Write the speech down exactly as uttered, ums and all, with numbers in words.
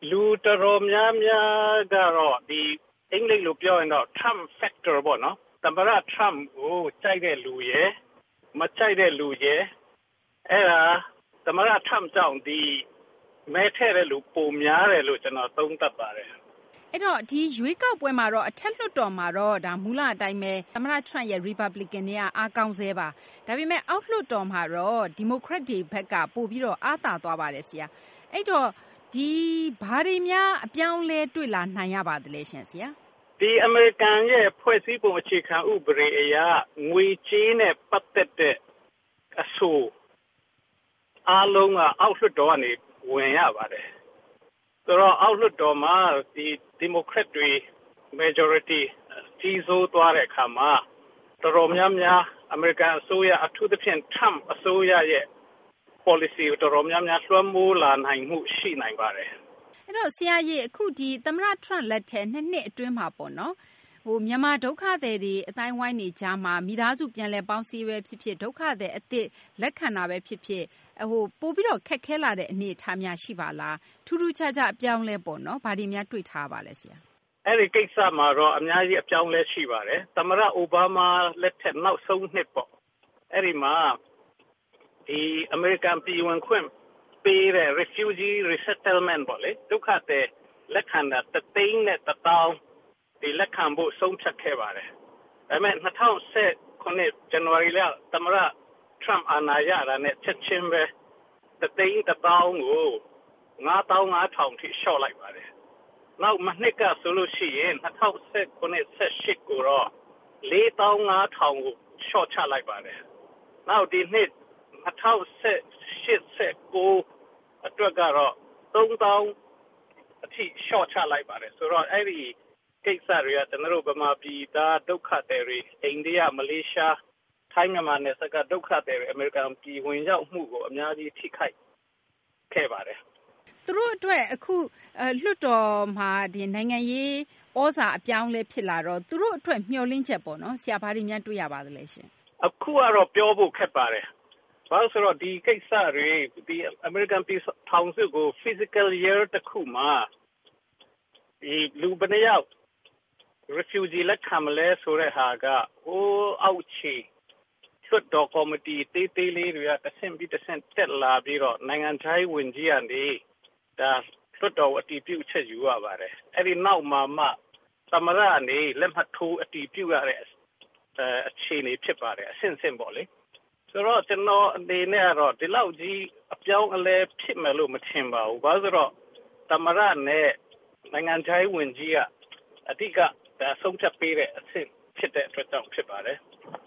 လူတော်တော်များများကတော့ဒီအင်္ဂလိပ်လိုပြောရင်တော့ Trump factor ပေါ့နော်သမ္မတ Trump ကိုကြိုက်တဲ့လူရဲ့မကြိုက်တဲ့လူရဲ့အဲ့ဒါသမ္မတ Trump ကြောင့်ဒီမဲထည့်တဲ့လူပုံများတယ်လို့ကျွန်တော်သုံးသပ်ပါတယ်အဲ့တော့ဒီရွေးကောက်ပွဲမှာတော့အထက်လွှတ်တော်မှာတော့ဒါမူလအတိုင်းပဲသမ္မတ Trump ရဲ့ Republican တွေကအားကောင်းဆဲပါဒါပေမဲ့အောက်လွှတ်တော်မှာတော့ Democrat တွေဘက်ကပို့ပြီးတော့အားသာသွားပါတယ်ဆရာအဲ့တော့ဒီဘာတွေများအပြောင်းလဲတွေ့လာနိုင်ရပါသလဲရှင်ဆရာဒီအမေရိကန်ရဲ့ဖွဲ့စည်းပုံအခြေခံဥပဒေအရငွေကြေးနဲ့ပတ်သက်တဲ့အဆိုအားလုံးကအောက်လွှတ်တော်ကနေဝင်ရပါတယ်ဆိုတော့အောက်လွှတ်တော်မှာဒီ Democrat တွေ majority ကြီးစိုးသွားတဲ့အခါမှာတော်တော်များများအမေရိကန်အစိုးရအထူးသဖြင့် Trump အစိုးရရဲ့ policy ကိုတော်တော်များများလွှမ်းမိုးလာနိုင်မှုရှိနိုင်ပါတယ်အဲ့တော့ဆရာကြီးအခုဒီသမ္မတ Trump လက်ထက်နှစ်နှစ်အတွင်းမှာပေါ့နော်ဟိုမြန်မာဒုက္ခသည်တွေအတိုင်းဝိုင်းနေကြမှာမိသားစုပြန်လည်ပေါင်းစည်းပဲဖြစ်ဖြစ်ဒုက္ခသည်အသစ်လက်ခံတာပဲဖြစ်ဖြစ်ဟိုပို့ပြီးတော့ခက်ခဲလာတဲ့အနေအထားများရှိပါလားထူးထူးခြားခြားအပြောင်းလဲပေါ့နော်ဘာတွေများတွေ့ထားပါလဲဆရာအဲ့ဒီကိစ္စမှာတော့အများကြီးအပြောင်းလဲရှိပါတယ်သမ္မတအိုဘားမားလက်ထက်နောက်ဆုံးနှစ်ပေါ့အဲ့ဒီမှာဒီအမေရိကန်ပြည်ဝင်ခွင့်ပေးတဲ့ refugee resettlement ပေါ့လေဒုက္ခသည်လက်ခံတာတသိန်းနဲ့တသောင်းဒီလက်ခံဖို့ဆုံးဖြတ်ခဲ့ပါတယ်ဒါပေမဲ့၂၀၁၉ January လသမ္မတ Trump အာဏာရတာနဲ့ချက်ချင်းပဲတသိန်းတသောင်းကိုငါးသောင်းငါးထောင်ထိလျှော့လိုက်ပါတယ်နောက်မနှစ်ကဆိုလို့ရှိရင်၂၀၁၉ ၁၈ကိုတော့လေးသောင်းငါးထောင်ကိုလျှော့ချလိုက်ပါတယ်နောက်ဒီနှစ်၂၀၁၈ ၁၉အတွက်ကတော့သုံးသောင်းအထိလျှော့ချလိုက်ပါတယ်ဆိုတော့အဲ့ဒီကိစ္စတွေကကျွန်တော်တို့ဗမာပြည်သားဒုက္ခသည်တွေအိန္ဒိယမလေးရှားထိုင်းမြန်မာနယ်စပ်ကဒုက္ခသည်တွေအမေရိကန်ပြည်ဝင်ရောက်မှုကိုအများကြီးထိခိုက်ခဲ့ပါတယ်သူတို့အတွက်အခုလွှတ်တော်မှာဒီနိုင်ငံရေးဩဇာအပြောင်းလဲဖြစ်လာတော့သူတို့အတွက်မျှော်လင့်ချက်ပေါ့နော်ဆရာဘာတွေများတွေ့ရပါသလဲရှင်အခုကတော့ပြောဖို့ခက်ပါတယ်ဘာလို့ဆိုတော့ဒီကိစ္စတွေဒီ American Peace ထောင်စုကို physical year တစ်ခုမှာဒီလူဘယ်နှယောက် refugee လက်ခံမလဲဆိုတဲ့ဟာကဟိုအောက်ခြေလွှတ်တော်ကော်မတီတေးသေးလေးတွေကတစ်ဆင့်ပြီးတစ်ဆင့်တက်လာပြီးတော့နိုင်ငံခြားရေးဝန်ကြီးကနေဒါလွှတ်တော်အတည်ပြုချက်ယူရပါတယ်အဲ့ဒီနောက်မှာမှသမ္မတကနေလက်မှတ်ထိုးအတည်ပြုရတဲ့အခြေအနေဖြစ်ပါတယ်အဆင့်ဆင့်ပေါ့လေဆိုတော့ကျွန်တော်အနေနဲ့ကတော့ဒီလောက်ကြီးအပြောင်းအလဲဖြစ်မယ်လို့မထင်ပါဘူးဘာလို့ဆိုတော့သမ္မတနဲ့နိုင်ငံခြားရေးဝန်ကြီးကအဓိကဒါဆုံးဖြတ်ပေးတဲ့အဆင့်ဖြစ်တဲ့အတွက်ကြောင့်ဖြစ်ပါတယ်